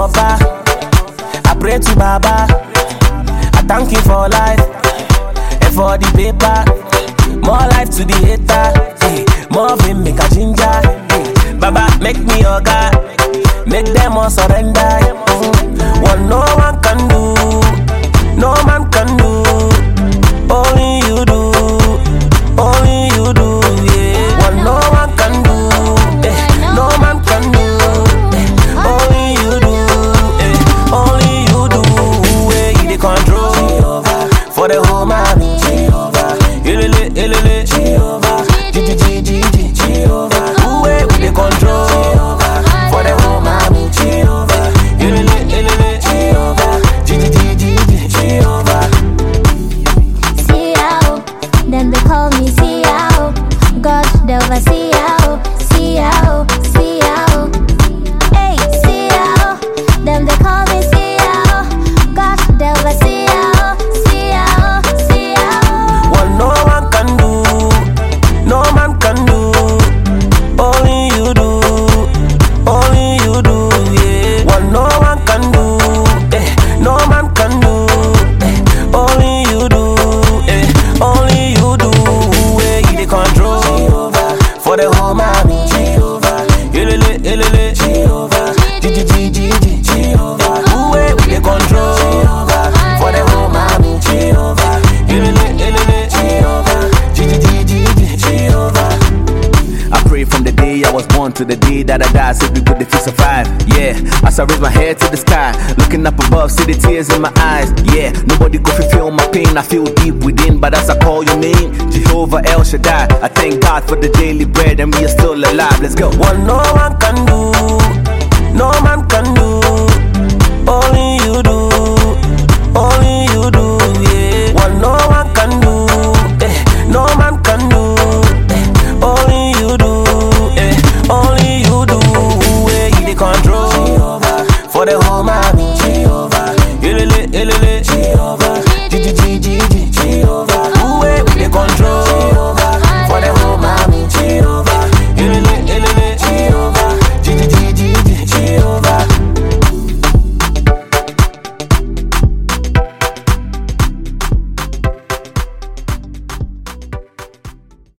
Jehovah. I pray to Baba. I thank you for life and for the paper. More life to the hater. Hey, more fame make a ginger. Hey, Baba make me your God. Make them all surrender. What no one can do, no man can do. Only you do, only you do. Yeah. What no one can do, no man can do. Only you do, only you do. You the control for the whole man. Ilele, ilele, Jehovah, Jehovah. We the control for the whole man. Jehovah, ilele, ilele, Jehovah, Jehovah. Siao, then they call me Siao. God, never Siao, Siao, Siao. Hey, Siao, then they call me Siao. God, never Siao, Siao, Siao. What no one can do, no man can do. Only you do, only you do. Yeah. What no one can do, no man can do. Only you do, only you do. You the control for the whole man. Jehovah, ilele, ilele, Jehovah, Jehovah. We the control for the whole man. Jehovah, ilele, ilele, Jehovah, Jehovah. I pray from the day I was born to the day that I die, so we good if you survive. Yeah, as I raise my head to the sky, looking up above, see the tears in my eyes. Yeah, nobody go feel my pain, I feel deep within, but as I call your name, Jehovah El Shaddai, I thank God for the daily bread and we are still alive. Let's go. What no one can do,